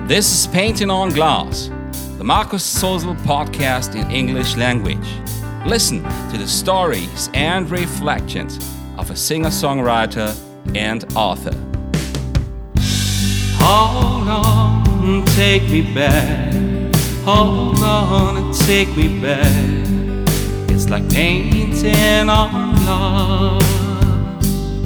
This is Painting on Glass, the Markus Zollsel podcast in English language. Listen to the stories and reflections of a singer-songwriter and author. Hold on, take me back. Hold on and take me back. It's like painting on glass.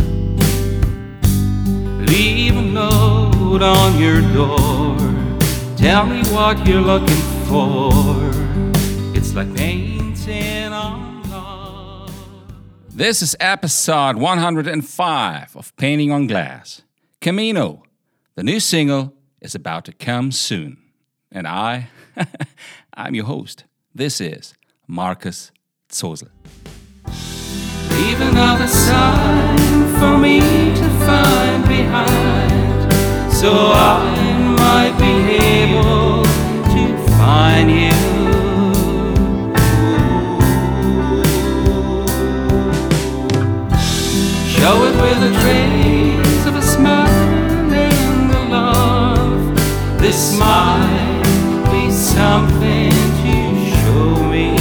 Leave a note on your door. Tell me what you're looking for. It's like painting on glass. This is episode 105 of Painting on Glass. Camino, the new single, is about to come soon. And I'm your host. This is Markus Zollsel. Leave another sign for me to find behind, so I might be able to find you. Show it with a trace of a smile and a love. This might be something to show me.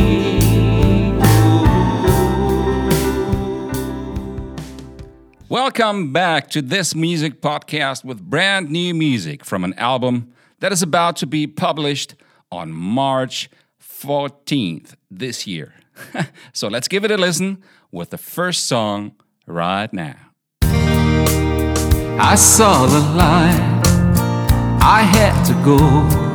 Welcome back to this music podcast with brand new music from an album that is about to be published on March 14th this year. So let's give it a listen with the first song right now. I saw the light, I had to go.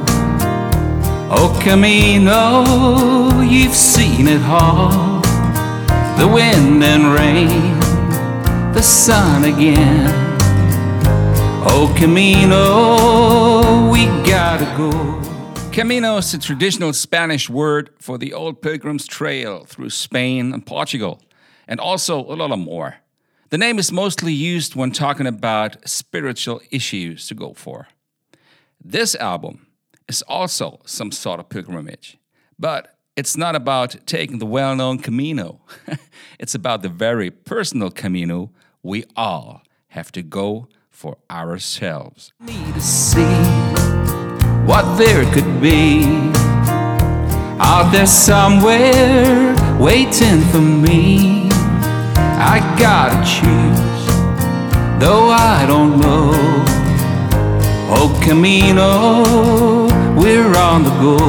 Oh Camino, you've seen it all. The wind and rain, the sun again. Oh Camino, we gotta go. Camino is the traditional Spanish word for the old pilgrim's trail through Spain and Portugal, and also a lot more. The name is mostly used when talking about spiritual issues to go for. This album is also some sort of pilgrimage, but it's not about taking the well-known Camino. It's about the very personal Camino we all have to go for ourselves. Need to see what there could be out there somewhere waiting for me. I gotta choose, though I don't know. Oh Camino, we're on the go.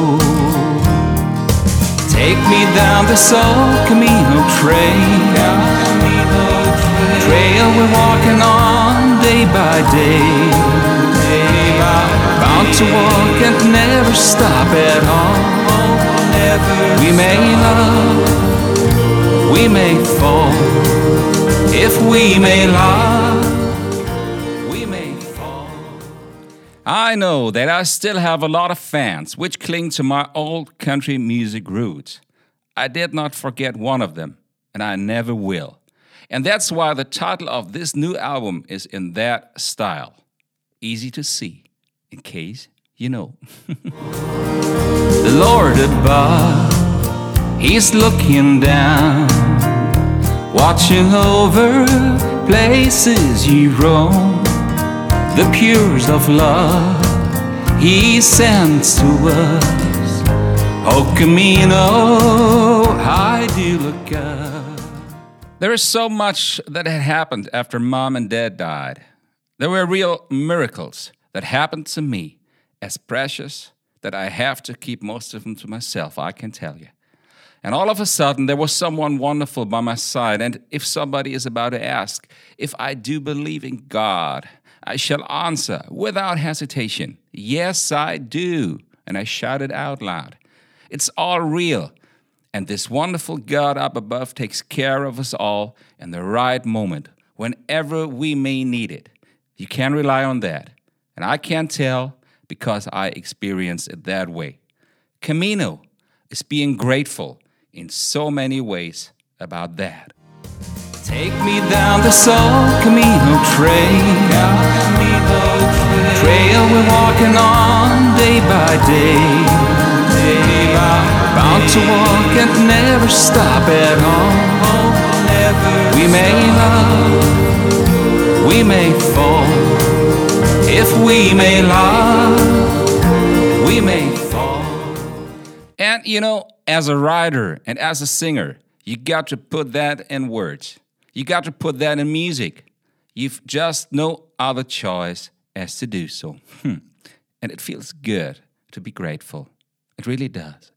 Take me down this old Camino trail. Trail we're walking on day by day. Bound to walk and never stop at all. We may love, we may fall. If we may love, we may fall. I know that I still have a lot of fans which cling to my old country music roots. I did not forget one of them, and I never will. And that's why the title of this new album is in that style. Easy to see, in case you know. The Lord above, He's looking down, watching over places you roam. The purest of love He sends to us. Oh Camino, I do look up. There is so much that had happened after Mom and Dad died. There were real miracles that happened to me, as precious that I have to keep most of them to myself, I can tell you. And all of a sudden, there was someone wonderful by my side. And if somebody is about to ask if I do believe in God, I shall answer without hesitation, yes, I do. And I shouted out loud. It's all real. And this wonderful God up above takes care of us all in the right moment, whenever we may need it. You can rely on that. And I can tell because I experience it that way. Camino is being grateful in so many ways about that. Take me down this old Camino trail. Trail we're walking on day by day. Bound to walk and never stop at all. We may love, we may fall. If If we may love, we may fall. And you know, as a writer and as a singer, you got to put that in words. You got to put that in music. You've just no other choice as to do so. And it feels good to be grateful. It really does.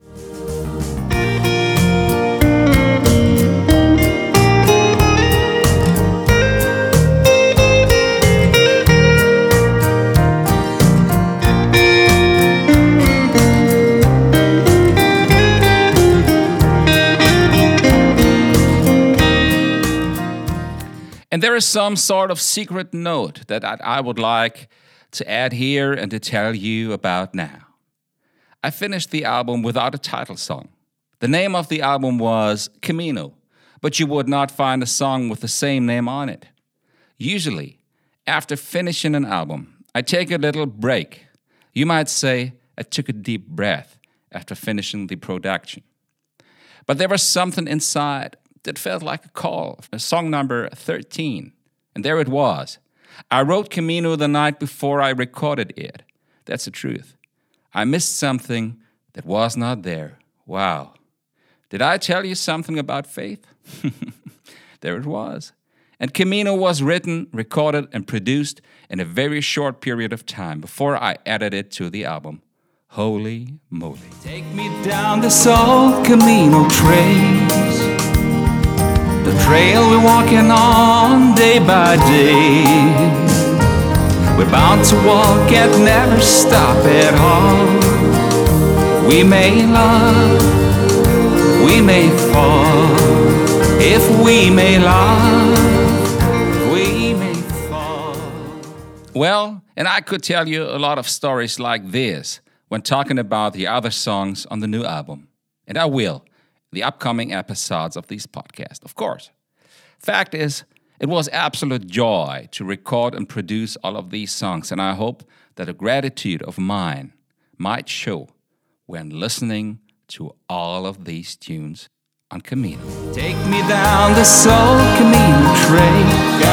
And there is some sort of secret note that I would like to add here and to tell you about now. I finished the album without a title song. The name of the album was Camino, but you would not find a song with the same name on it. Usually, after finishing an album, I take a little break. You might say I took a deep breath after finishing the production. But there was something inside that felt like a call, song number 13. And there it was. I wrote Camino the night before I recorded it. That's the truth. I missed something that was not there. Wow. Did I tell you something about faith? There it was. And Camino was written, recorded, and produced in a very short period of time before I added it to the album. Holy moly. Take me down this old Camino trace, the trail we're walking on day by day. We're bound to walk and never stop at all. We may love, we may fall. If we may love, we may fall. Well, and I could tell you a lot of stories like this when talking about the other songs on the new album. And I will, in the upcoming episodes of these podcasts, of course. Fact is, it was absolute joy to record and produce all of these songs, and I hope that a gratitude of mine might show when listening to all of these tunes on Camino. Take me down the old Camino trail,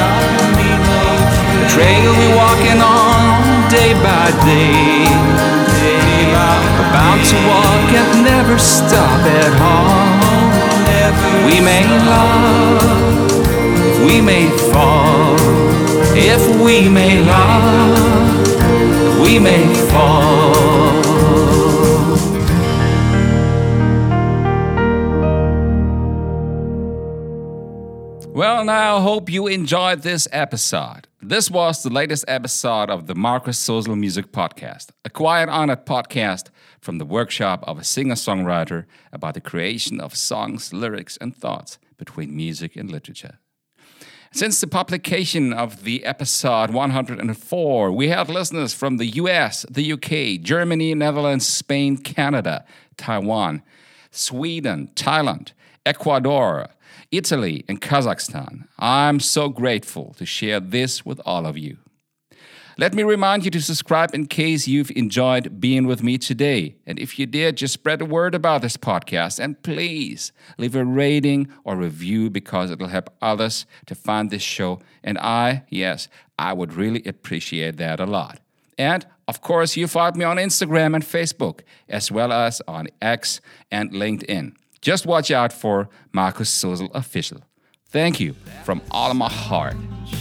the trail we're walking on day by day. We're bound to walk and never stop at all. We may love, we may fall. If we may love, we may fall. Well, now I hope you enjoyed this episode. This was the latest episode of the Markus Social Music Podcast, a quiet, honored podcast from the workshop of a singer-songwriter about the creation of songs, lyrics, and thoughts between music and literature. Since the publication of the episode 104, we had listeners from the US, the UK, Germany, Netherlands, Spain, Canada, Taiwan, Sweden, Thailand, Ecuador, Italy, and Kazakhstan. I'm so grateful to share this with all of you. Let me remind you to subscribe in case you've enjoyed being with me today. And if you did, just spread the word about this podcast. And please leave a rating or review because it'll help others to find this show. And I would really appreciate that a lot. And, of course, you find me on Instagram and Facebook, as well as on X and LinkedIn. Just watch out for Markus Social Official. Thank you from all of my heart.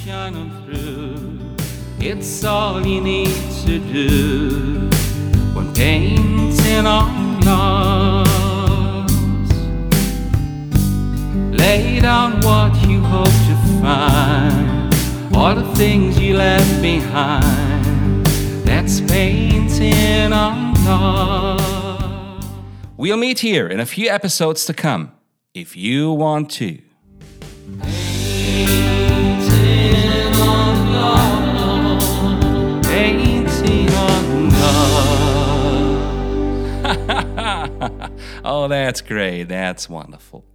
It's all you need to do when painting on loss. Lay down what you hope to find, all the things you left behind. That's painting on loss. We'll meet here in a few episodes to come, if you want to. Painting on loss. Painting on love. Oh, that's great. That's wonderful.